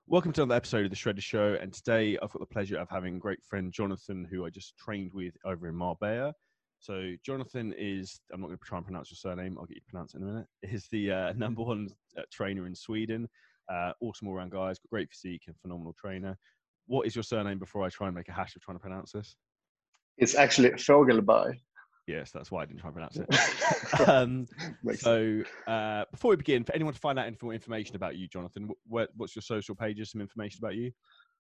Welcome to another episode of The Shredder Show, and today I've got the pleasure of having a great friend, Jonathan, who I just trained with over in Marbella. So Jonathan is, I'm not going to try and pronounce your surname, I'll get you to pronounce it in a minute, is the number one trainer in Sweden. Awesome all-round guy, got great physique and phenomenal trainer. What is your surname before I try and make a hash of trying to pronounce this? It's actually Fogelberg. Yes, that's why I didn't try and pronounce it. Before we begin, for anyone to find out more information about you, Jonathan, what's your social pages, some information about you?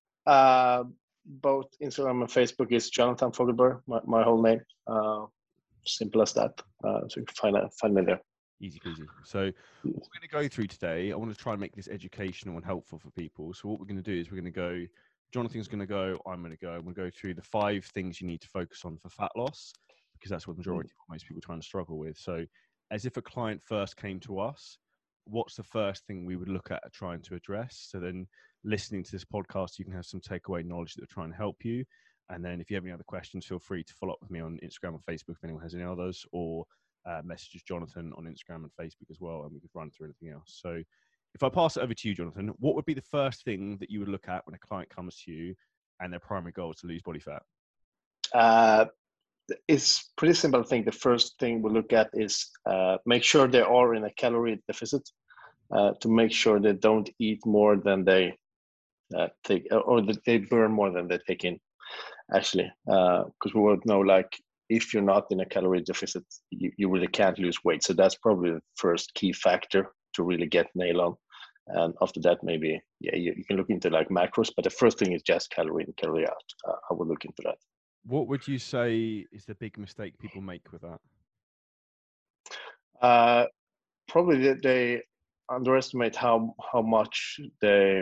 Both Instagram and Facebook is Jonathan Fogelberg, my whole name. Simple as that. So you can find me there. Easy peasy. So what we're going to go through today, I want to try and make this educational and helpful for people. So what we're going to do is we're going to go, Jonathan's going to go, I'm going to go, and we'll go through the 5 things you need to focus on for fat loss, because that's what the majority of most people trying to struggle with. So as if a client first came to us, what's the first thing we would look at trying to address? So then listening to this podcast, you can have some takeaway knowledge that will try and help you. And then if you have any other questions, feel free to follow up with me on Instagram or Facebook if anyone has any others, or messages Jonathan on Instagram and Facebook as well, and we could run through anything else. So if I pass it over to you, Jonathan, what would be the first thing that you would look at when a client comes to you and their primary goal is to lose body fat? It's pretty simple. I think the first thing we look at is make sure they are in a calorie deficit, to make sure they don't eat more than they take, or that they burn more than they take in, actually. Because we won't know, like, if you're not in a calorie deficit, you really can't lose weight. So that's probably the first key factor to really get nailed on. And after that, maybe, you can look into like macros, but the first thing is just calorie in, calorie out. I would look into that. What would you say is the big mistake people make with that? Probably they underestimate how much they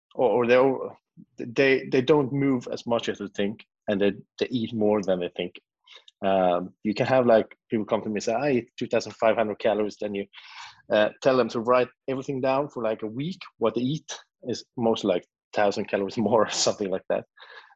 don't move as much as they think, and they eat more than they think. You can have like people come to me and say, I eat 2,500 calories. Then you tell them to write everything down for like a week. What they eat is mostly like 1,000 calories more, or something like that.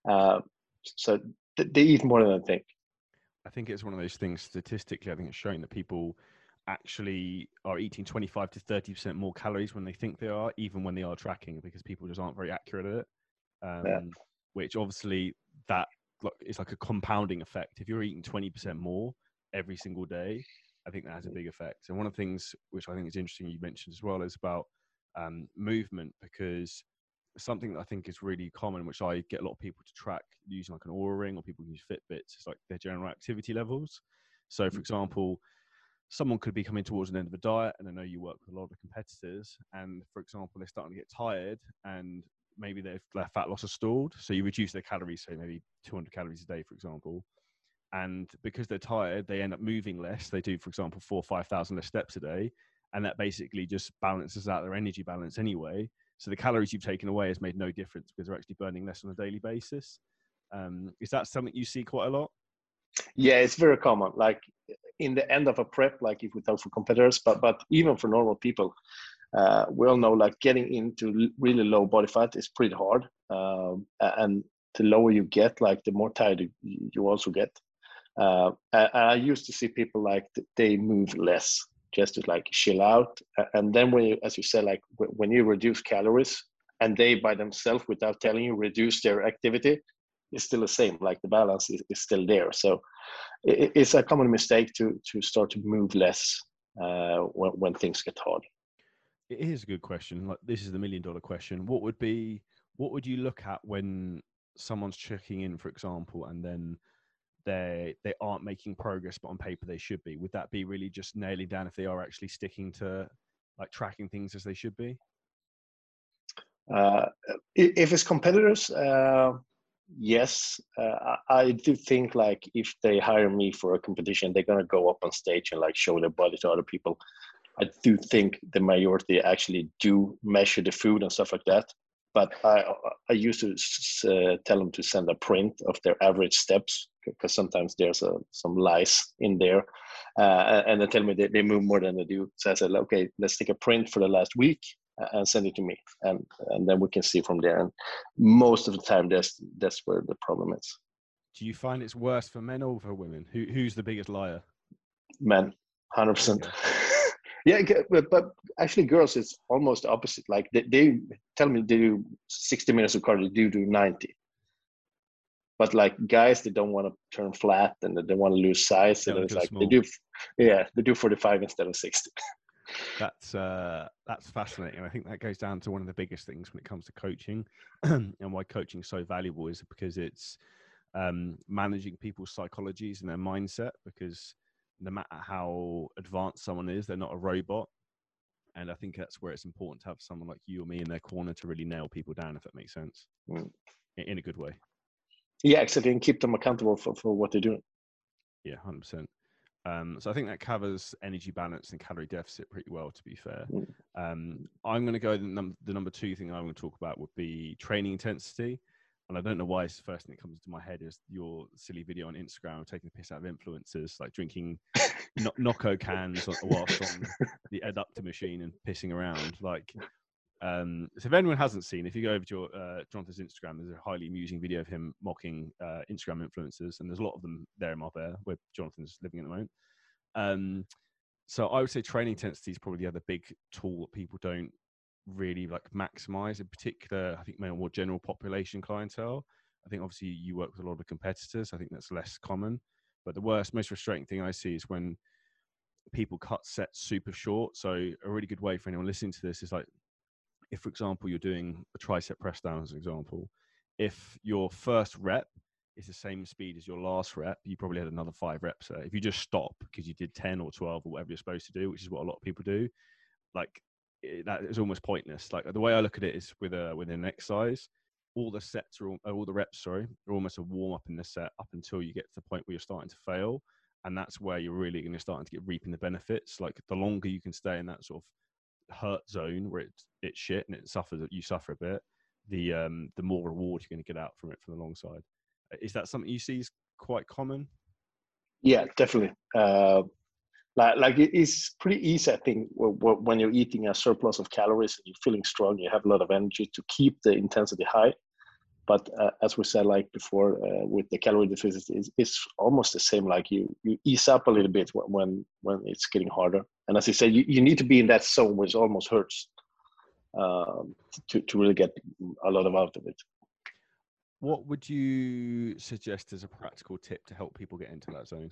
So they eat more than they think. I think it's one of those things statistically, I think it's showing that people actually are eating 25 to 30% more calories when they think they are, even when they are tracking, because people just aren't very accurate at it. Which obviously that is like a compounding effect. If you're eating 20% more every single day, I think that has a big effect. And one of the things which I think is interesting you mentioned as well is about movement, because something that I think is really common, which I get a lot of people to track using like an Oura ring, or people use Fitbits, is like their general activity levels. So for example, someone could be coming towards an end of a diet, and I know you work with a lot of the competitors, and for example, they're starting to get tired and maybe their fat loss has stalled. So you reduce their calories, say maybe 200 calories a day, for example. And because they're tired, they end up moving less. They do, for example, 4,000 or 5,000 less steps a day. And that basically just balances out their energy balance anyway. So the calories you've taken away has made no difference because they're actually burning less on a daily basis. Is that something you see quite a lot? Yeah, it's very common. Like in the end of a prep, like if we talk for competitors, but even for normal people, we all know like getting into really low body fat is pretty hard. And the lower you get, like the more tired you also get. And I used to see people like they move less just to like chill out. And then when you, as you said, like when you reduce calories and they by themselves without telling you reduce their activity, it's still the same. Like the balance is still there. So it's a common mistake to start to move less when things get hard. It is a good question. Like this is the $1 million question. What would you look at when someone's checking in, for example, and then they aren't making progress, but on paper they should be? Would that be really just nailing down if they are actually sticking to like tracking things as they should be? If it's competitors, yes. I do think like if they hire me for a competition, they're gonna go up on stage and like show their body to other people. I do think the majority actually do measure the food and stuff like that. But I used to tell them to send a print of their average steps, because sometimes there's some lies in there. And they tell me they move more than they do. So I said, okay, let's take a print for the last week and send it to me. And then we can see from there. And most of the time, that's where the problem is. Do you find it's worse for men or for women? Who's the biggest liar? Men, 100%. Yeah, but actually, girls, it's almost opposite. Like they tell me they do 60 minutes of cardio, they do 90. But like guys, they don't want to turn flat and they want to lose size, Yeah, and look it's at like small. they do 45 instead of 60. That's fascinating. I think that goes down to one of the biggest things when it comes to coaching, and why coaching is so valuable is because it's managing people's psychologies and their mindset. Because no matter how advanced someone is, they're not a robot. And I think that's where it's important to have someone like you or me in their corner to really nail people down, if that makes sense, Mm. in a good way. Yeah, exactly, and keep them accountable for what they're doing. Yeah, 100%. So I think that covers energy balance and calorie deficit pretty well, to be fair. Mm. I'm going to go, the number two thing I want to talk about would be training intensity. And I don't know why it's the first thing that comes into my head is your silly video on Instagram of taking the piss out of influencers, like drinking Nocco cans whilst on the adductor machine and pissing around. Like, so if anyone hasn't seen, if you go over to Jonathan's Instagram, there's a highly amusing video of him mocking Instagram influencers, and there's a lot of them there in Marbella, where Jonathan's living at the moment. So I would say training intensity is probably the other big tool that people don't really like maximize. In particular, I think more general population clientele. I think obviously you work with a lot of competitors. I think that's less common. But the most frustrating thing I see is when people cut sets super short. So a really good way for anyone listening to this is like, if, for example, you're doing a tricep press down as an example, if your first rep is the same speed as your last rep, you probably had another 5 reps there. If you just stop because you did 10 or 12 or whatever you're supposed to do, which is what a lot of people do, like that is almost pointless. Like the way I look at it is with an exercise, all the sets are all the reps, sorry, are almost a warm up in the set up until you get to the point where you're starting to fail. And that's where you're really going to start to get reaping the benefits. Like the longer you can stay in that sort of hurt zone where it's shit and you suffer a bit, the more reward you're going to get out from it from the long side. Is that something you see is quite common? Yeah, definitely. Like it's pretty easy, I think, when you're eating a surplus of calories and you're feeling strong, you have a lot of energy to keep the intensity high. But as we said, like before, with the calorie deficit, it's almost the same. Like you ease up a little bit when it's getting harder. And as you said, you need to be in that zone where it almost hurts to really get a lot out of it. What would you suggest as a practical tip to help people get into that zone?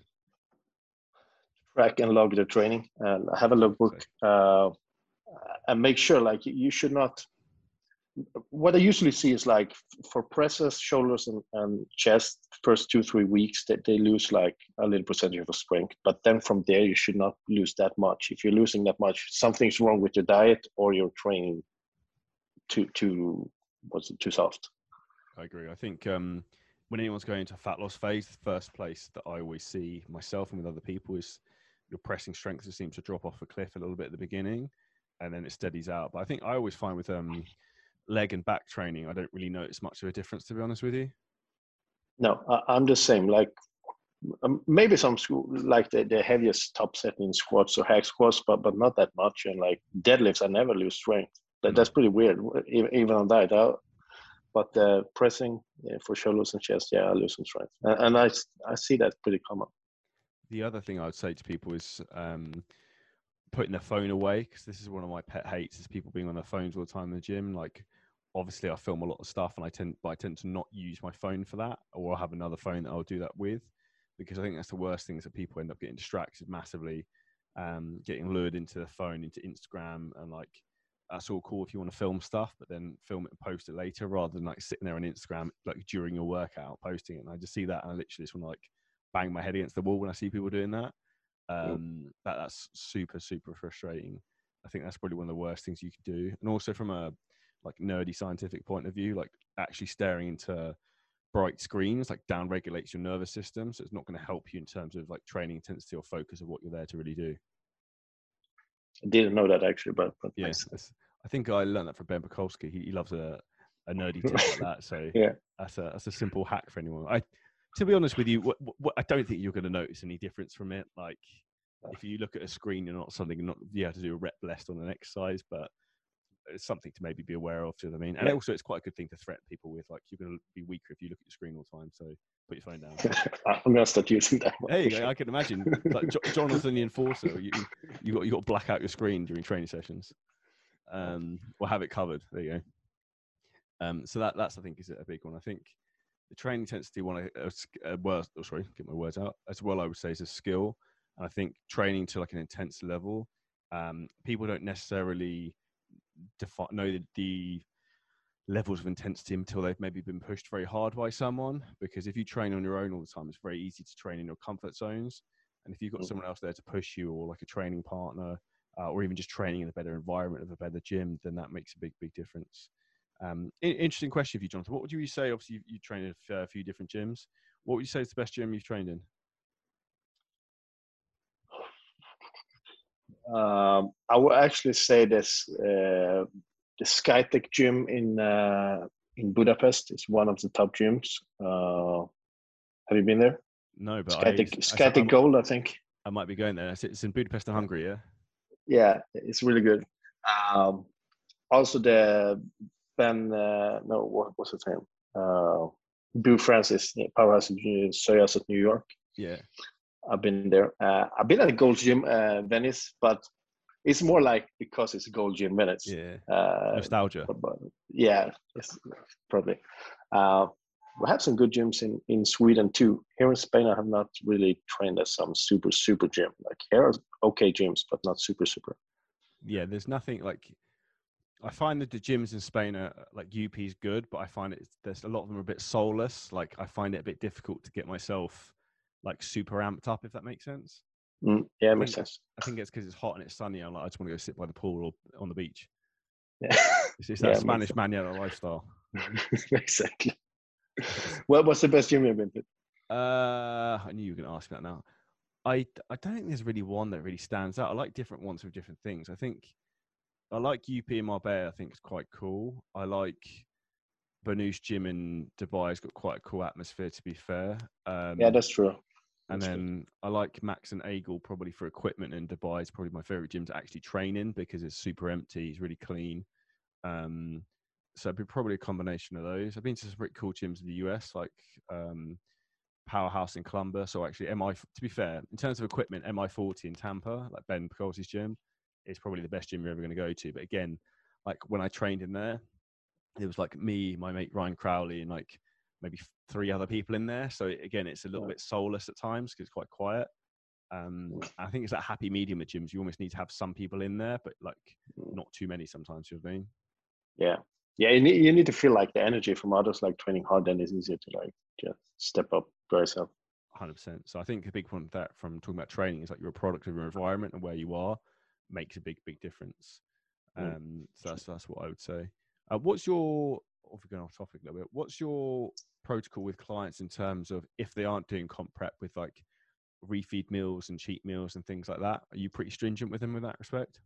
Track and log the training and have a logbook, and make sure like you should not. What I usually see is like for presses, shoulders, and chest, first 2-3 weeks that they lose like a little percentage of strength, but then from there you should not lose that much. If you're losing that much, something's wrong with your diet or your training too soft. I agree. I think when anyone's going into a fat loss phase, the first place that I always see myself and with other people is your pressing strength just seems to drop off a cliff a little bit at the beginning, and then it steadies out. But I think I always find with leg and back training, I don't really notice much of a difference, to be honest with you. No, I'm the same. Like maybe some like the heaviest top setting squats or hack squats, but not that much. And like deadlifts, I never lose strength. That's pretty weird, even on that. But pressing for shoulders and chest, yeah, I lose some strength, and I see that pretty common. The other thing I would say to people is putting their phone away, because this is one of my pet hates, is people being on their phones all the time in the gym. Like, obviously, I film a lot of stuff, and I tend to not use my phone for that, or I'll have another phone that I'll do that with, because I think that's the worst thing is that people end up getting distracted massively, getting lured into the phone, into Instagram, and like that's all cool if you want to film stuff, but then film it and post it later rather than like sitting there on Instagram like during your workout posting it. And I just see that and I literally just want to like bang my head against the wall when I see people doing that. That's super frustrating. I think that's probably one of the worst things you could do. And also from a like nerdy scientific point of view, like actually staring into bright screens like down regulates your nervous system, so it's not going to help you in terms of like training intensity or focus of what you're there to really do. I didn't know that actually, but yeah, I think I learned that from Ben Bukowski. He loves a nerdy tip like that. So yeah, that's a simple hack for anyone. To be honest with you, I don't think you're going to notice any difference from it. Like if you look at a screen, you're not you have to do a rep less on an exercise, but it's something to maybe be aware of. Do you know what I mean? And also, it's quite a good thing to threaten people with. Like, you're going to be weaker if you look at your screen all the time. So put your phone down. I'm gonna start using that one. There you go. I can imagine, like Jonathan the Enforcer. You got to black out your screen during training sessions, or have it covered. There you go. So that's I think is a big one. I think the training intensity one. Sorry, get my words out. As well, I would say is a skill, and I think training to like an intense level. People don't necessarily know the levels of intensity until they've maybe been pushed very hard by someone, because if you train on your own all the time, it's very easy to train in your comfort zones, and if you've got someone else there to push you, or like a training partner, or even just training in a better environment of a better gym, then that makes a big difference. Interesting question for you, Jonathan. What would you say? Obviously you trained at a few different gyms. What would you say is the best gym you've trained in? I would actually say this the Skytech gym in Budapest is one of the top gyms. Have you been there? No, but Skytech Gold, I think. I might be going there. It's in Budapest, Hungary, yeah. Yeah, it's really good. Also, the what was his name? Boo Francis, Powerhouse Soyas at New York. Yeah, I've been there. I've been at the Gold Gym, Venice, but it's more like because it's a Gold Gym Venice. Yeah, nostalgia. But yeah, yes, probably. We have some good gyms in Sweden too. Here in Spain, I have not really trained at some super gym. Like here are okay gyms, but not super. Yeah, there's nothing like. I find that the gyms in Spain are like UP is good, but I find there's a lot of them are a bit soulless. Like I find it a bit difficult to get myself like super amped up, if that makes sense. Yeah, it makes sense. I think it's because it's hot and it's sunny. I'm like, I just want to go sit by the pool or on the beach. Yeah, it's that Spanish mañana lifestyle. Exactly. Well, what's the best gym you've been to? I knew you were going to ask me that now. I don't think there's really one that really stands out. I like different ones with different things. I think I like UP in Marbella. I think it's quite cool. I like Banouche Gym in Dubai. It's got quite a cool atmosphere, to be fair. Yeah, that's true. And then I like Max and Eagle probably for equipment in Dubai. It's probably my favorite gym to actually train in because it's super empty. It's really clean. So it'd be probably a combination of those. I've been to some pretty cool gyms in the US, like Powerhouse in Columbus, or actually to be fair, in terms of equipment, MI40 in Tampa, like Ben Picosi's gym, is probably the best gym you're ever going to go to. But again, like when I trained in there, it was like me, my mate Ryan Crowley, and like maybe 3 other people in there. So again, it's a little bit soulless at times because it's quite quiet. I think it's that happy medium at gyms. You almost need to have some people in there, but like not too many sometimes. You know what I mean? Yeah. You need to feel like the energy from others, like training hard. Then it's easier to like just step up by yourself. 100%. So I think a big point that from talking about training is like you're a product of your environment, and where you are makes a big difference. So that's what I would say. What's your, if we're going off topic a little bit, what's your protocol with clients in terms of if they aren't doing comp prep with like refeed meals and cheat meals and things like that? Are you pretty stringent with them with that respect?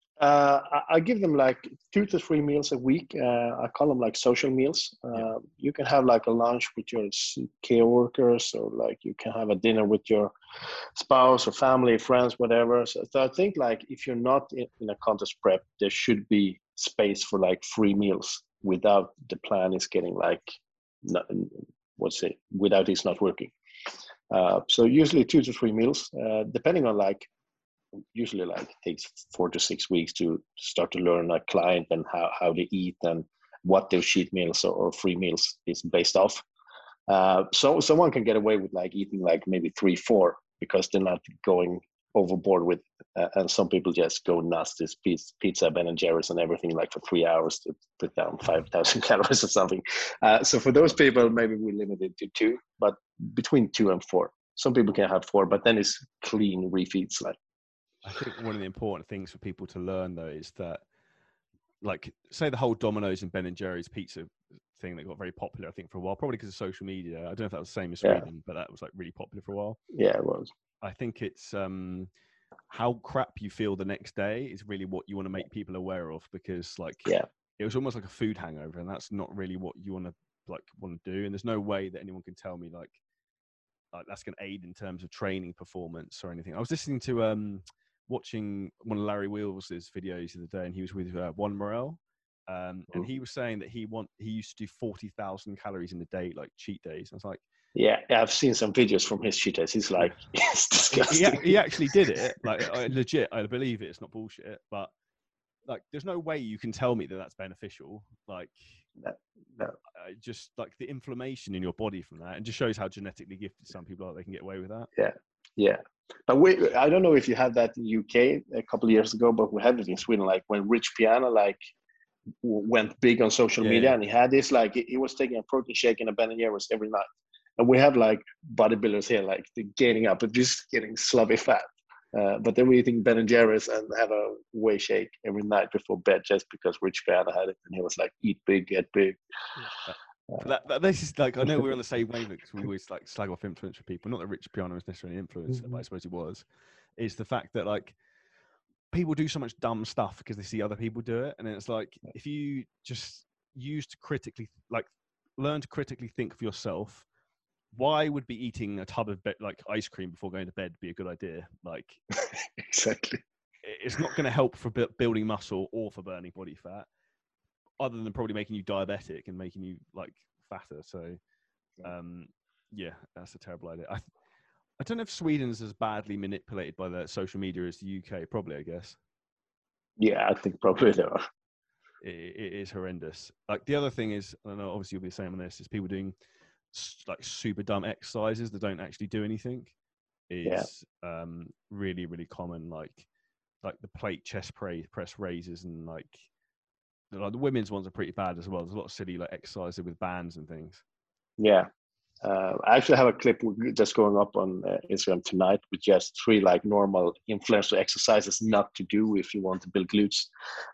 I give them like 2 to 3 meals a week. I call them like social meals. You can have like a lunch with your care workers, or like you can have a dinner with your spouse or family, friends, whatever. So I think like if you're not in a contest prep, there should be space for like 3 meals without the plan is getting like, without it's not working. So usually 2 to 3 meals, depending on like, usually like it takes 4 to 6 weeks to start to learn a client and how they eat and what their cheat meals or free meals is based off. So someone can get away with like eating like maybe 3-4 because they're not going overboard with and some people just go nuts, this pizza, Ben and Jerry's and everything like for 3 hours to put down 5,000 calories or something. So for those people, maybe we limit it to 2, but between 2 and 4. Some people can have 4, but then it's clean refeeds. Like, I think one of the important things for people to learn though is that, like, say the whole Domino's and Ben and Jerry's pizza thing that got very popular, I think, for a while, probably because of social media. I don't know if that was the same in Sweden, but that was like really popular for a while. Yeah, it was. I think it's how crap you feel the next day is really what you want to make people aware of, because like it was almost like a food hangover, and that's not really what you want to do. And there's no way that anyone can tell me like that's going to aid in terms of training performance or anything. I was listening to watching one of Larry Wheels' videos the other day, and he was with Juan Morel, And he was saying that he used to do 40,000 calories in a day, like cheat days. I was like, yeah, I've seen some videos from his cheat days. He's like, yeah. it's disgusting. He actually did it. Like, legit, I believe it. It's not bullshit. But like, there's no way you can tell me that that's beneficial. Like, No. just like the inflammation in your body from that, and just shows how genetically gifted some people are. They can get away with that. Yeah. But I don't know if you had that in UK a couple of years ago, but we had it in Sweden. Like when Rich Piana went big on social media, and he had this like he was taking a protein shake and a Ben and Jerry's every night. And we have like bodybuilders here, like gaining up, but just getting slubby fat. But then we're eating Ben and Jerry's and have a whey shake every night before bed just because Rich Piana had it, and he was like, "Eat big, get big." This is like, I know we're on the same wavelength because we always like slag off influential people. Not that Rich Piana was necessarily an influencer, but I suppose he was. Is the fact that like people do so much dumb stuff because they see other people do it, and it's like if you just learn to critically think for yourself. Why would be eating a tub of like ice cream before going to bed be a good idea? Like, exactly. It's not going to help for building muscle or for burning body fat, other than probably making you diabetic and making you like fatter. So, yeah, that's a terrible idea. I don't know if Sweden's as badly manipulated by the social media as the UK. Probably, I guess. Yeah, I think probably they are. It is horrendous. Like the other thing is, I don't know, obviously you'll be the same on this, is people doing like super dumb exercises that don't actually do anything is really, really common. Like the plate chest press raises, and like the women's ones are pretty bad as well. There's a lot of silly like exercises with bands and things. Yeah. I actually have a clip just going up on Instagram tonight with just 3 like normal influencer exercises not to do if you want to build glutes.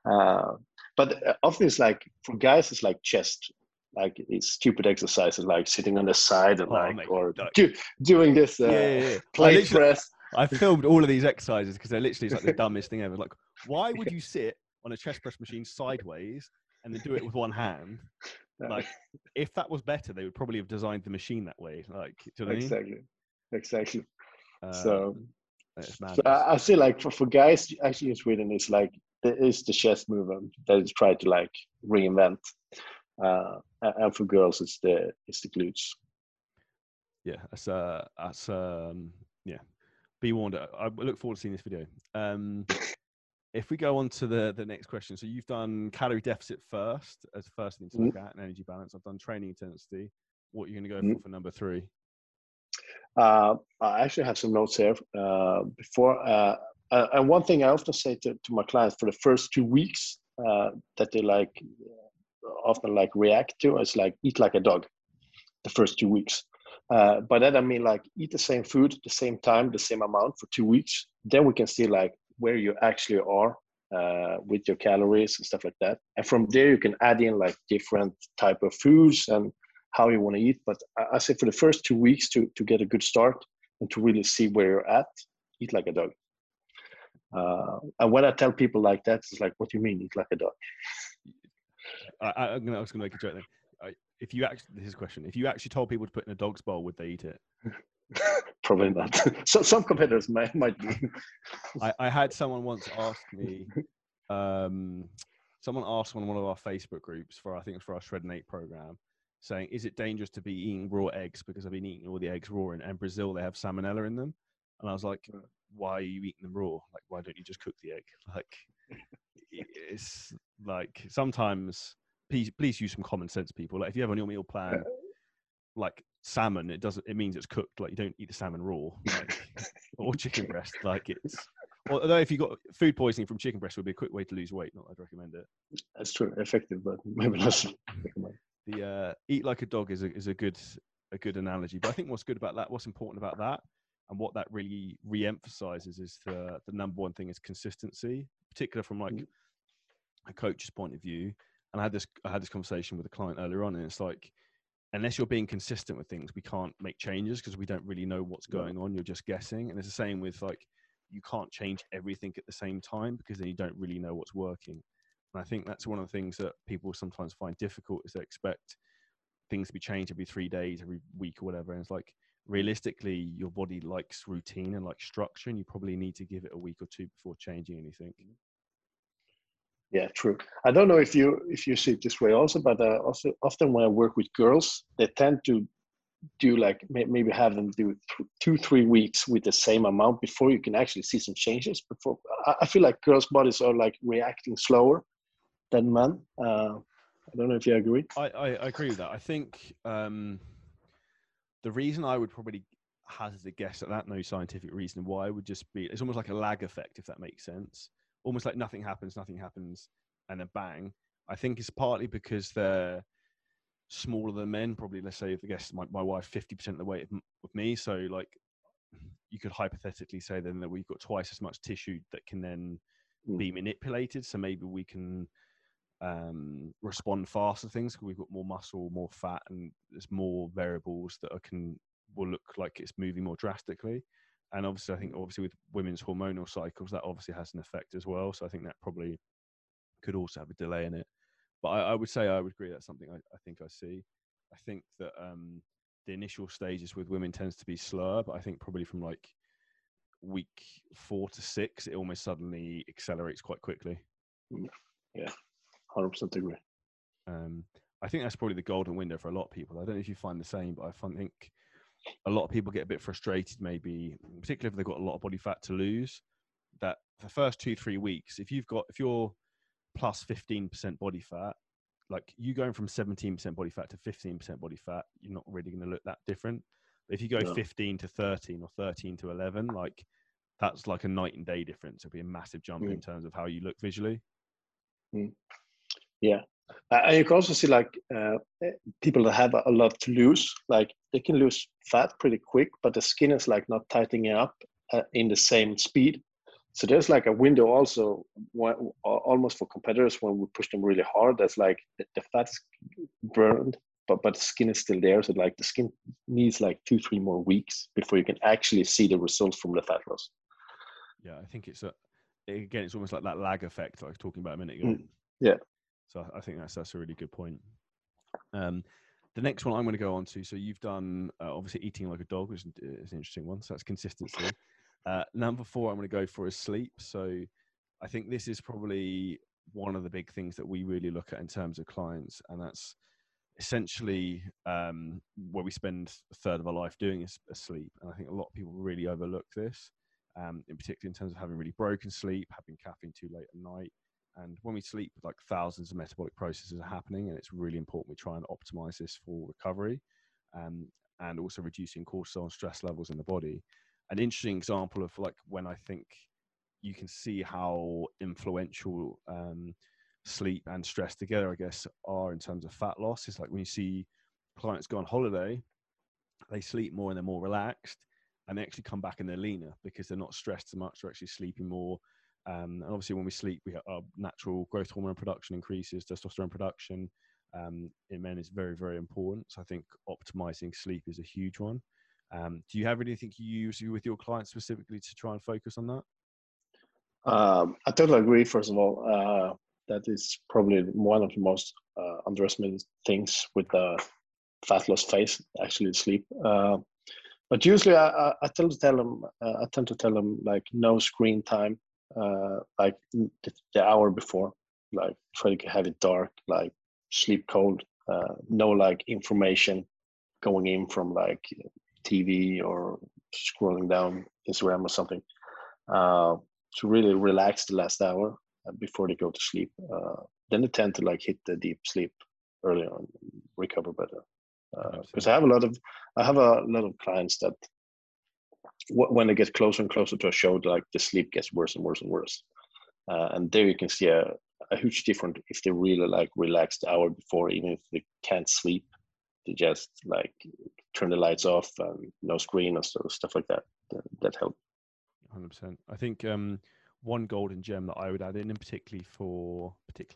But often it's like for guys, it's like chest, like it's stupid exercises like sitting on the side and doing this plate press. I filmed all of these exercises because they're literally like the dumbest thing ever. Like, why would you sit on a chest press machine sideways and then do it with one hand? Like, if that was better, they would probably have designed the machine that way. Like, do you know what I mean? Exactly. So I see, like for guys, actually in Sweden, it's like it's the chest movement that is tried to like reinvent, and for girls, it's the glutes. Yeah, that's yeah. Be warned. I look forward to seeing this video. If we go on to the next question, so you've done calorie deficit first as the first thing to look at, and energy balance. I've done training intensity. What are you going to go for number 3? I actually have some notes here before. And one thing I often say to my clients for the first 2 weeks that they like often like react to is like eat like a dog the first 2 weeks. By that I mean like eat the same food, the same time, the same amount for 2 weeks. Then we can see like where you actually are with your calories and stuff like that. And from there you can add in like different type of foods and how you want to eat. But I say for the first 2 weeks to get a good start and to really see where you're at, eat like a dog. And when I tell people like that, it's like, what do you mean eat like a dog? I was going to make a joke then. If you actually, this is a question. If you actually told people to put in a dog's bowl, would they eat it? Probably not. So some competitors might be. I had someone once ask me. Someone asked on one of our Facebook groups I think it was for our Shred and 8 program, saying, "Is it dangerous to be eating raw eggs because I've been eating all the eggs raw and Brazil they have salmonella in them?" And I was like, "Why are you eating them raw? Like, why don't you just cook the egg?" Like, it's like sometimes. Please use some common sense, people. Like if you have on your meal plan, like salmon, it means it's cooked. Like you don't eat the salmon raw, like, or chicken breast. Like it's. Although if you got food poisoning from chicken breast, would be a quick way to lose weight. Not I'd recommend it. That's true, effective, but maybe not. The eat like a dog is a good analogy. But I think what's important about that, and what that really re-emphasizes is the number one thing is consistency, particularly from like a coach's point of view. And I had this conversation with a client earlier on, and it's like, unless you're being consistent with things, we can't make changes because we don't really know what's going on. You're just guessing. And it's the same with like, you can't change everything at the same time because then you don't really know what's working. And I think that's one of the things that people sometimes find difficult is they expect things to be changed every 3 days, every week or whatever. And it's like, realistically, your body likes routine and like structure, and you probably need to give it a week or 2 before changing anything. Yeah, true. I don't know if you see it this way also, but also often when I work with girls, they tend to do like maybe have them do 2-3 weeks with the same amount before you can actually see some changes. Before I feel like girls' bodies are like reacting slower than men. I don't know if you agree. I agree with that. I think the reason I would probably hazard a guess at that, no scientific reason why, would just be it's almost like a lag effect, if that makes sense. Almost like nothing happens, and then bang. I think it's partly because they're smaller than men. Probably, let's say, if I guess my wife 50% of the weight of me, so like you could hypothetically say then that we've got twice as much tissue that can then be manipulated. So maybe we can respond fast to things because we've got more muscle, more fat, and there's more variables that will look like it's moving more drastically. And obviously, I think with women's hormonal cycles, that obviously has an effect as well. So I think that probably could also have a delay in it. But I would say I would agree that's something I think I see. I think that the initial stages with women tends to be slower, but I think probably from like week 4 to 6, it almost suddenly accelerates quite quickly. Yeah, 100% agree. I think that's probably the golden window for a lot of people. I don't know if you find the same, but I think a lot of people get a bit frustrated, maybe, particularly if they've got a lot of body fat to lose, that the first 2-3 weeks, if you're plus 15% body fat, like you going from 17% body fat to 15% body fat, you're not really going to look that different. But if you go 15 to 13 or 13 to 11, like that's like a night and day difference. It'll be a massive jump in terms of how you look visually. Yeah. And you can also see like people that have a lot to lose, like they can lose fat pretty quick, but the skin is like not tightening up in the same speed. So there's like a window also almost for competitors when we push them really hard. That's like the fat is burned, but the skin is still there. So like the skin needs like 2-3 more weeks before you can actually see the results from the fat loss. Yeah, I think it's almost like that lag effect I was talking about a minute ago. Yeah. So I think that's a really good point. The next one I'm going to go on to. So you've done obviously eating like a dog, which is an interesting one. So that's consistency. Number 4 I'm going to go for is sleep. So I think this is probably one of the big things that we really look at in terms of clients, and that's essentially where we spend a third of our life doing is sleep. And I think a lot of people really overlook this, in particular in terms of having really broken sleep, having caffeine too late at night. And when we sleep, like thousands of metabolic processes are happening, and it's really important we try and optimize this for recovery, and also reducing cortisol and stress levels in the body. An interesting example of like when I think you can see how influential sleep and stress together, I guess, are in terms of fat loss. It's like when you see clients go on holiday, they sleep more and they're more relaxed, and they actually come back and they're leaner because they're not stressed so much. They're actually sleeping more. And obviously, when we sleep, our natural growth hormone production increases, testosterone production in men is very, very important. So I think optimizing sleep is a huge one. Do you have anything you use with your clients specifically to try and focus on that? I totally agree. First of all, that is probably one of the most underestimated things with the fat loss phase, actually sleep. But usually, I tend to tell them like no screen time, like the hour before, like try to have it dark, like sleep cold, no like information going in from like TV or scrolling down Instagram or something. To really relax the last hour before they go to sleep. Then they tend to like hit the deep sleep early on, recover better. Because I have a lot of clients that when they get closer and closer to a show, like the sleep gets worse and worse and worse. And there you can see a huge difference if they really like relax the hour before, even if they can't sleep, they just like turn the lights off and no screen or stuff like that. That helps. 100%. I think one golden gem that I would add in particular for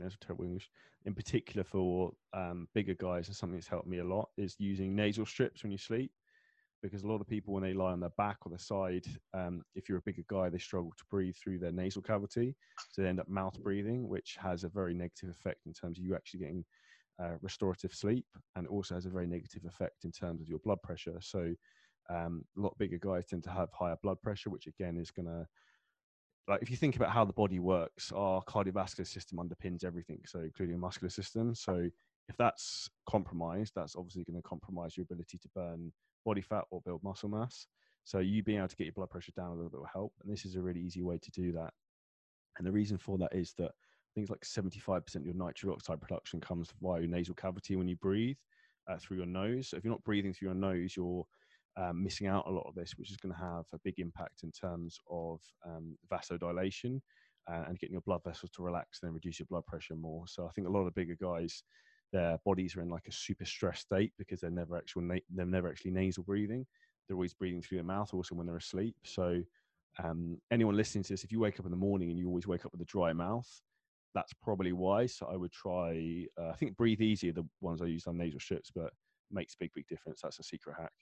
bigger guys, and something that's helped me a lot, is using nasal strips when you sleep. Because a lot of people, when they lie on their back or their side, if you're a bigger guy, they struggle to breathe through their nasal cavity. So they end up mouth breathing, which has a very negative effect in terms of you actually getting restorative sleep, and also has a very negative effect in terms of your blood pressure. So a lot bigger guys tend to have higher blood pressure, which again is going to like if you think about how the body works, our cardiovascular system underpins everything, so including muscular system. So if that's compromised, that's obviously going to compromise your ability to burn body fat or build muscle mass. So you being able to get your blood pressure down a little bit will help, and this is a really easy way to do that. And the reason for that is that things like 75% of your nitric oxide production comes via your nasal cavity when you breathe through your nose. So if you're not breathing through your nose, you're missing out a lot of this, which is going to have a big impact in terms of vasodilation and getting your blood vessels to relax and then reduce your blood pressure more. So I think a lot of the bigger guys, their bodies are in like a super stressed state because they're never actually nasal breathing. They're always breathing through their mouth, also when they're asleep. So anyone listening to this, if you wake up in the morning and you always wake up with a dry mouth, that's probably why. So I would try, I think Breathe Easy are the ones I use on nasal strips, but makes a big difference. That's a secret hack.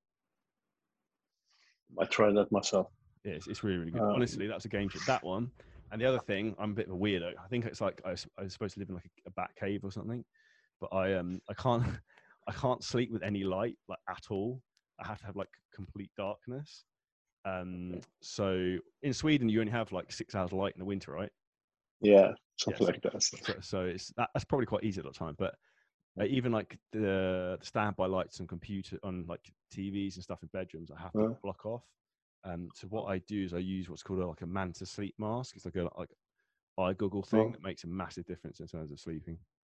I tried that myself. Yeah, it's really good. Honestly, that's a game changer. That one. And the other thing, I'm a bit of a weirdo. I think it's like I was supposed to live in like a bat cave or something, but I can't I can't sleep with any light like at all. I have to have like complete darkness. So in Sweden, you only have like 6 hours of light in the winter, right? Yeah, something like that. So it's that's probably quite easy at the time, but even like the standby lights on computer on like TVs and stuff in bedrooms, I have to block off. So what I do is I use what's called like a Manta sleep mask. It's like a eye goggle thing that makes a massive difference in terms of sleeping.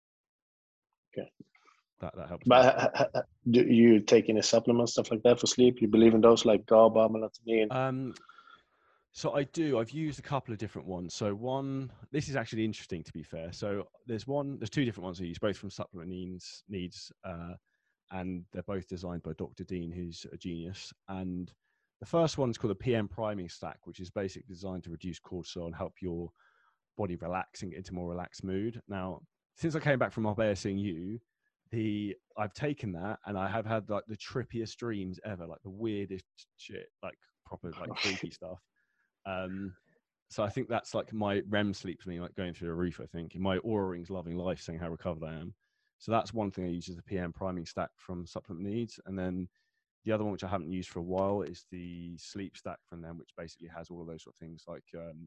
Okay, that helps. But do you take any supplements, stuff like that for sleep? You believe in those, like GABA, melatonin? So I do. I've used a couple of different ones. So this is actually interesting, to be fair. So there's two different ones I use, both from Supplement Needs, and they're both designed by Dr. Dean, who's a genius. And the first one's called the PM Priming Stack, which is basically designed to reduce cortisol and help your body relax and get into a more relaxed mood. Now, since I came back from Marbella seeing you, I've taken that and I have had like the trippiest dreams ever, like the weirdest shit, like proper like freaky stuff. So I think that's like my REM sleep's me like going through the roof. I think my Oura Ring's loving life, saying how recovered I am. So that's one thing I use as a PM Priming Stack from Supplement Needs. And then the other one, which I haven't used for a while, is the Sleep Stack from them, which basically has all of those sort of things like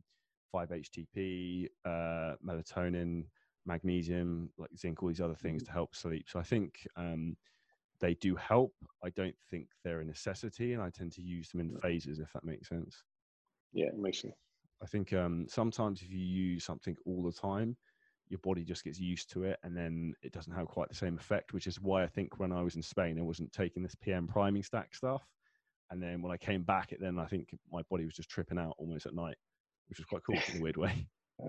5-HTP, melatonin, magnesium, like zinc, all these other things to help sleep. So I think they do help. I don't think they're a necessity, and I tend to use them in phases, if that makes sense. Yeah, it makes sense. I think sometimes if you use something all the time, your body just gets used to it and then it doesn't have quite the same effect, which is why I think when I was in Spain, I wasn't taking this PM Priming Stack stuff. And then when I came back, then I think my body was just tripping out almost at night, which was quite cool in a weird way.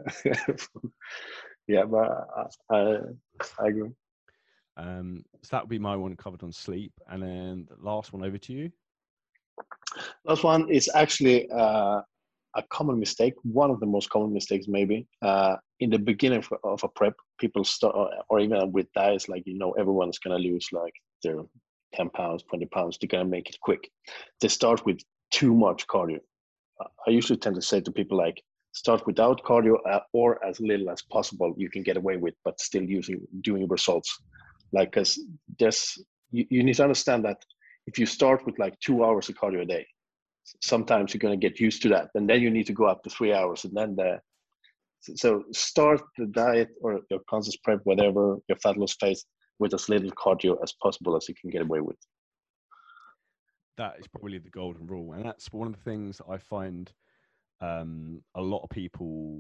Yeah, but I agree. So that would be my one covered on sleep. And then the last one, over to you. Last one is actually a common mistake, one of the most common mistakes maybe. In the beginning of a prep, people start, or even with diets, like, everyone's going to lose like their 10 pounds, 20 pounds. They're going to make it quick. They start with too much cardio. I usually tend to say to people, like, start without cardio or as little as possible you can get away with, but still doing results. Like, because you need to understand that if you start with like 2 hours of cardio a day, sometimes you're going to get used to that, and then you need to go up to 3 hours, and then so start the diet or your conscious prep, whatever your fat loss phase, with as little cardio as possible as you can get away with. That is probably the golden rule, and that's one of the things that I find a lot of people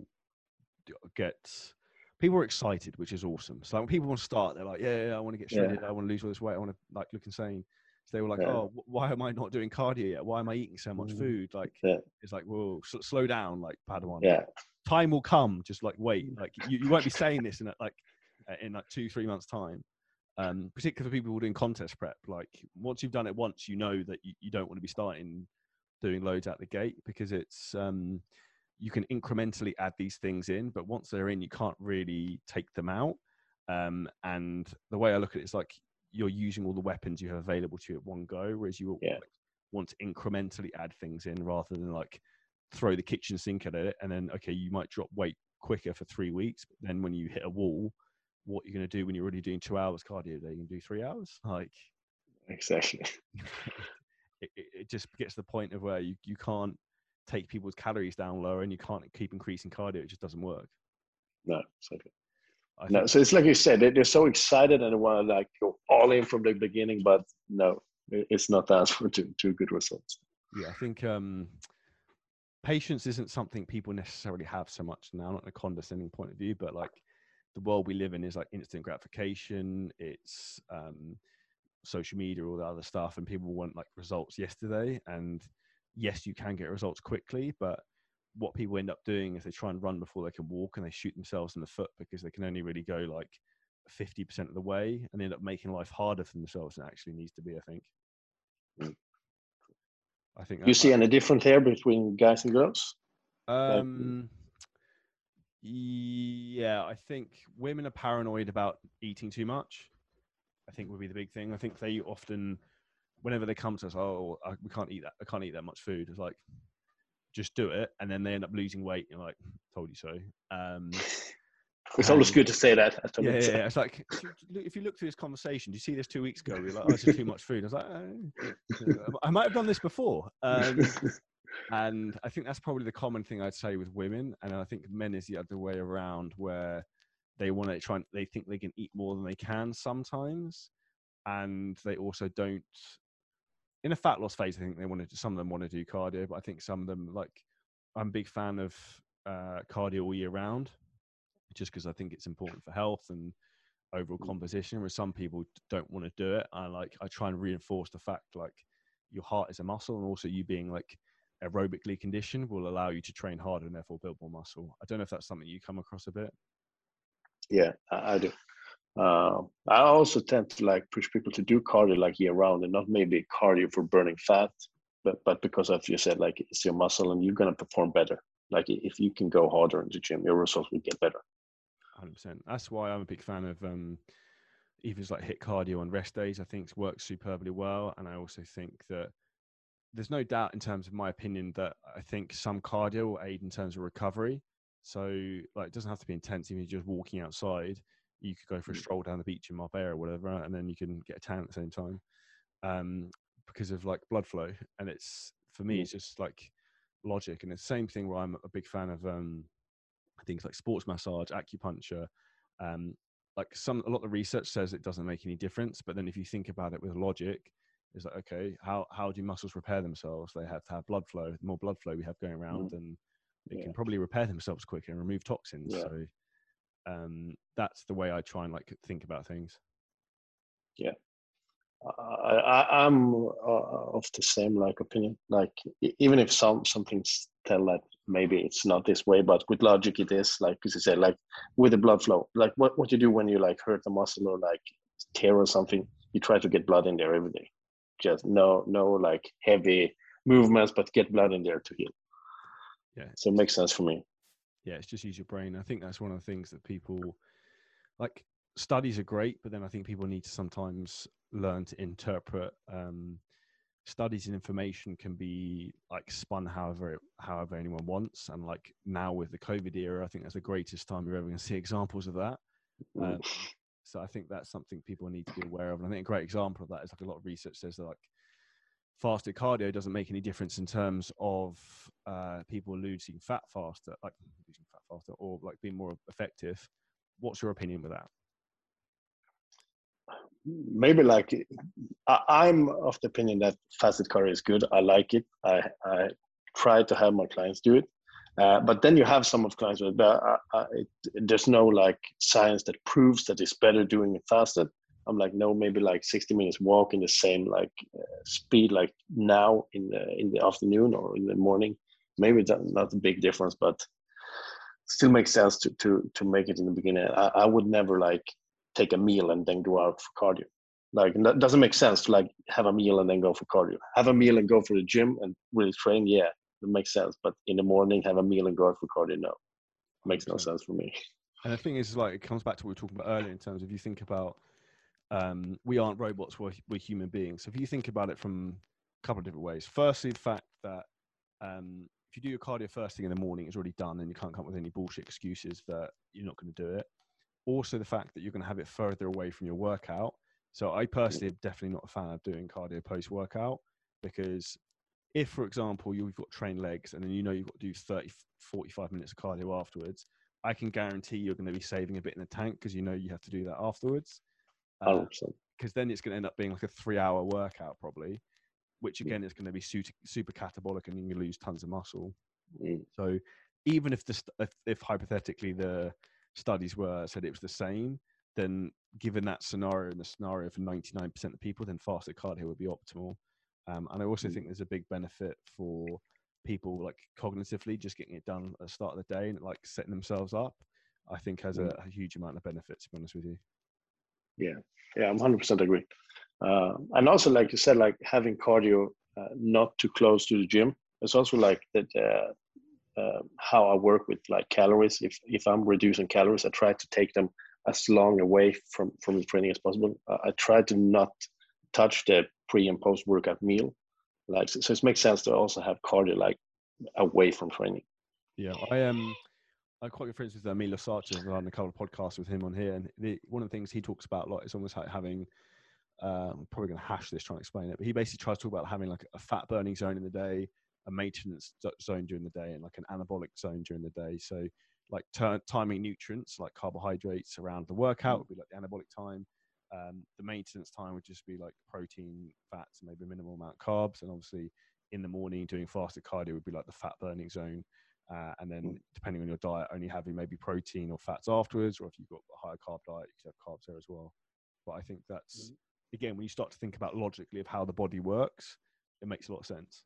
are excited, which is awesome. So when people want to start, they're like, yeah, I want to get shredded, I want to lose all this weight, I want to like look insane. So they were like, oh, why am I not doing cardio yet? Why am I eating so much food? Like, it's like, whoa, slow down, like Padawan. Yeah. Time will come. Just like wait. Like you won't be saying this in like 2-3 months time. Particularly for people who are doing contest prep. Like once you've done it once, you know that you don't want to be starting doing loads out the gate, because it's you can incrementally add these things in, but once they're in, you can't really take them out. And the way I look at it is like you're using all the weapons you have available to you at one go, whereas you want to incrementally add things in rather than like throw the kitchen sink at it. And then, okay, you might drop weight quicker for 3 weeks, but then when you hit a wall, what you're going to do when you're already doing 2 hours cardio a day, you can do 3 hours. Like, exactly. it just gets to the point of where you can't take people's calories down lower, and you can't keep increasing cardio. It just doesn't work. No, exactly. I No, think so it's like you said, they're so excited and they want to like go all in from the beginning, but no, it's not the answer to good results. yeah, I think patience isn't something people necessarily have so much now, not in a condescending point of view, but like the world we live in is like instant gratification. It's social media, all that other stuff, and people want like results yesterday. And yes, you can get results quickly, but what people end up doing is they try and run before they can walk, and they shoot themselves in the foot because they can only really go like 50% of the way, and they end up making life harder for themselves than it actually needs to be. I think You that see any difference here between guys and girls? Like, yeah, I think women are paranoid about eating too much. I think would be the big thing. I think they often, whenever they come to us, oh, we can't eat that. I can't eat that much food. It's like, just do it, and then they end up losing weight. You're like, told you so. It's always good to say that. Yeah. It's like if you look through this conversation, do you see this 2 weeks ago? We were like, oh, it's just too much food. I was like, I might have done this before. And I think that's probably the common thing I'd say with women. And I think men is the other way around, where they want to try and they think they can eat more than they can sometimes. And they also don't, in a fat loss phase, I think some of them want to do cardio, but I think some of them, like, I'm a big fan of cardio all year round, just because I think it's important for health and overall composition, where some people don't want to do it. I try and reinforce the fact, like, your heart is a muscle, and also you being like aerobically conditioned will allow you to train harder and therefore build more muscle. I don't know if that's something you come across a bit. Yeah, I do. I also tend to like push people to do cardio like year round, and not maybe cardio for burning fat, but because of, you said, like, it's your muscle and you're gonna perform better. Like if you can go harder in the gym, your results will get better. 100%. That's why I'm a big fan of even like HIIT cardio on rest days. I think it works superbly well, and I also think that there's no doubt, in terms of my opinion, that I think some cardio will aid in terms of recovery. So, like, it doesn't have to be intense. Even if you're just walking outside, you could go for a stroll down the beach in Marbella or whatever, and then you can get a tan at the same time, because of like blood flow. And it's, for me, it's just like logic. And it's the same thing where I'm a big fan of things like sports massage, acupuncture. Like a lot of the research says it doesn't make any difference, but then if you think about it with logic, it's like, okay, how do muscles repair themselves? They have to have blood flow. The more blood flow we have going around, then they can probably repair themselves quicker and remove toxins. Yeah. So that's the way I try and like think about things. Yeah. I'm of the same like opinion. Like even if some things tell that maybe it's not this way, but with logic it is. Like as you said, like with the blood flow, like what you do when you like hurt the muscle or like tear or something, you try to get blood in there every day. Just no like heavy movements, but get blood in there to heal. Yeah. So it makes sense for me. Yeah, it's just use your brain. I think that's one of the things that people like. Studies are great, but then I think people need to sometimes learn to interpret studies, and information can be like spun however anyone wants. And like now with the COVID era, I think that's the greatest time you're ever going to see examples of that. So I think that's something people need to be aware of. And I think a great example of that is like a lot of research says that like fasted cardio doesn't make any difference in terms of people losing fat faster, or like being more effective. What's your opinion with that? Maybe like I'm of the opinion that fasted cardio is good. I like it. I try to have my clients do it, but then you have some of clients where there's no like science that proves that it's better doing it fasted. I'm like, no, maybe like 60 minutes walk in the same like speed like now in the afternoon or in the morning. Maybe that's not a big difference, but still makes sense to make it in the beginning. I would never like take a meal and then go out for cardio. Like that doesn't make sense to like have a meal and then go for cardio. Have a meal and go for the gym and really train. Yeah, it makes sense. But in the morning, have a meal and go out for cardio. No, makes 100%. No sense for me. And the thing is, like, it comes back to what we were talking about earlier in terms of, you think about, we aren't robots, we're human beings. So if you think about it from a couple of different ways. Firstly, the fact that if you do your cardio first thing in the morning, it's already done, and you can't come up with any bullshit excuses that you're not going to do it. Also, the fact that you're going to have it further away from your workout. So I personally am definitely not a fan of doing cardio post-workout, because if, for example, you've got trained legs and then you know you've got to do 30, 45 minutes of cardio afterwards, I can guarantee you're going to be saving a bit in the tank because you know you have to do that afterwards. 100%. Because then it's going to end up being like a 3-hour workout probably, which again is going to be super catabolic and you lose tons of muscle. So even if hypothetically the studies said it was the same, then given that scenario and the scenario for 99% of people, then fasted cardio would be optimal. And I also think there's a big benefit for people like cognitively just getting it done at the start of the day and like setting themselves up. I think has a huge amount of benefits, to be honest with you. Yeah, I'm 100% agree. And also, like you said, like having cardio not too close to the gym. It's also like that. How I work with like calories. If I'm reducing calories, I try to take them as long away from the training as possible. I try to not touch the pre and post workout meal. Like so, it makes sense to also have cardio like away from training. Yeah, I'm quite good friends with Emil Losarche. I've done a couple of podcasts with him on here, and one of the things he talks about a lot is almost like having. I'm probably going to hash this trying to explain it, but he basically tries to talk about having like a fat burning zone in the day, a maintenance zone during the day, and like an anabolic zone during the day. So like timing nutrients like carbohydrates around the workout would be like the anabolic time. The maintenance time would just be like protein, fats, and maybe a minimal amount of carbs. And obviously in the morning doing fasted cardio would be like the fat burning zone. And then depending on your diet, only having maybe protein or fats afterwards, or if you've got a higher carb diet, you could have carbs there as well. But I think that's, again, when you start to think about logically of how the body works, it makes a lot of sense.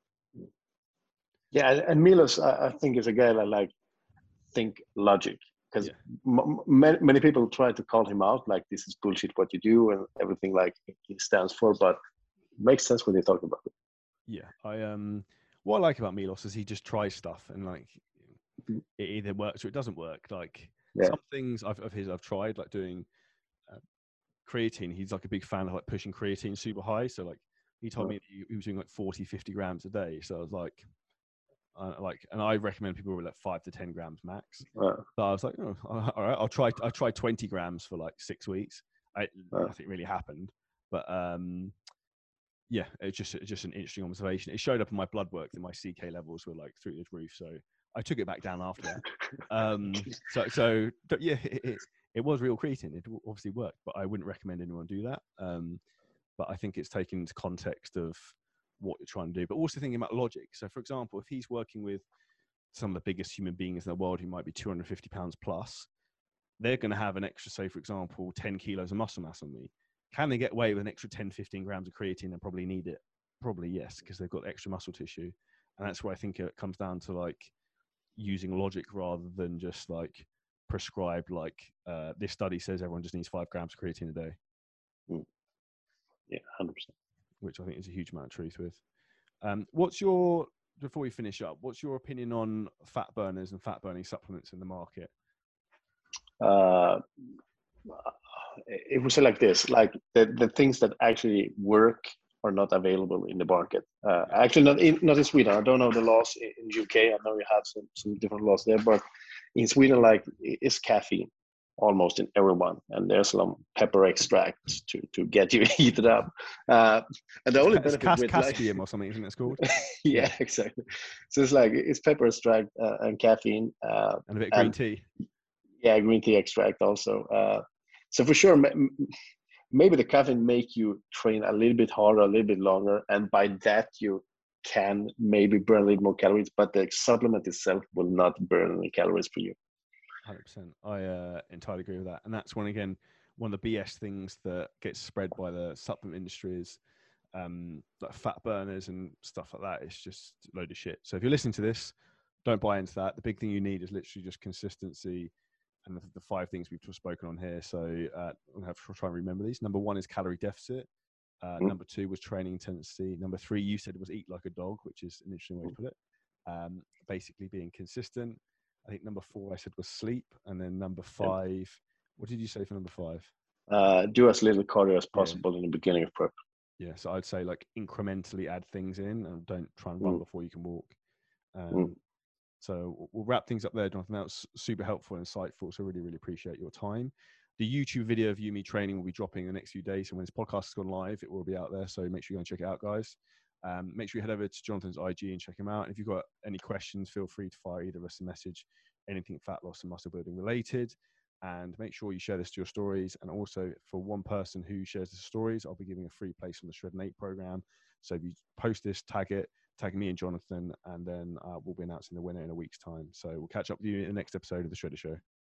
Yeah, and Milos, I think is a guy that like think logic, because many people try to call him out like this is bullshit what you do and everything like he stands for, but it makes sense when you talk about it. Yeah, what I like about Milos is he just tries stuff and like it either works or it doesn't work. Like some things of his I've tried, like doing creatine. He's like a big fan of like pushing creatine super high. So like he told me he was doing like 40, 50 grams a day. So I was like, and I recommend people with like 5 to 10 grams max. So I was like, oh, all right, I'll try 20 grams for like 6 weeks. Nothing really happened, but yeah, it's just an interesting observation. It showed up in my blood work that my CK levels were like through the roof. So I took it back down after that. So yeah, it was real creatine. It obviously worked, but I wouldn't recommend anyone do that. But I think it's taken into context of what you're trying to do, but also thinking about logic. So for example, if he's working with some of the biggest human beings in the world who might be 250 pounds plus, they're going to have an extra, say, for example, 10 kilos of muscle mass on me. Can they get away with an extra 10, 15 grams of creatine and probably need it? Probably yes, because they've got extra muscle tissue. And that's where I think it comes down to like using logic rather than just like prescribed, like this study says everyone just needs 5 grams of creatine a day. Yeah, 100%. Which I think is a huge amount of truth with. Before we finish up, what's your opinion on fat burners and fat burning supplements in the market? It was like this, like the things that actually work are not available in the market. Actually, not in Sweden. I don't know the laws in UK. I know you have some different laws there, but in Sweden, like it's caffeine almost in everyone, and there's some pepper extract to get you heated up. And the only benefit with Caspium or something, isn't it called? yeah, exactly. So it's like it's pepper extract and caffeine and a bit of green tea. Yeah, green tea extract also. So for sure, maybe the caffeine make you train a little bit harder, a little bit longer, and by that you can maybe burn a little more calories, but the supplement itself will not burn any calories for you. 100%. I entirely agree with that. And that's one of the BS things that gets spread by the supplement industry is like fat burners and stuff like that. It's just a load of shit. So if you're listening to this, don't buy into that. The big thing you need is literally just consistency and the 5 things we've spoken on here. So I'm going to try and remember these. Number 1 is calorie deficit. Number 2 was training intensity. Number 3, you said, was eat like a dog, which is an interesting way to put it. Basically being consistent. I think number 4 I said was sleep. And then number 5, what did you say for number 5? Do as little cardio as possible in the beginning of prep. Yeah, so I'd say like incrementally add things in and don't try and run before you can walk. So we'll wrap things up there, Jonathan. That was super helpful and insightful. So really, really appreciate your time. The YouTube video of me training will be dropping in the next few days. And when this podcast has gone live, it will be out there. So make sure you go and check it out, guys. Make sure you head over to Jonathan's IG and check him out. And if you've got any questions, feel free to fire either of us a message, anything fat loss and muscle building related. And make sure you share this to your stories. And also, for one person who shares the stories, I'll be giving a free place on the Shred Nate program. So if you post this, tag me and Jonathan, and then we'll be announcing the winner in a week's time. So we'll catch up with you in the next episode of the Shredder Show.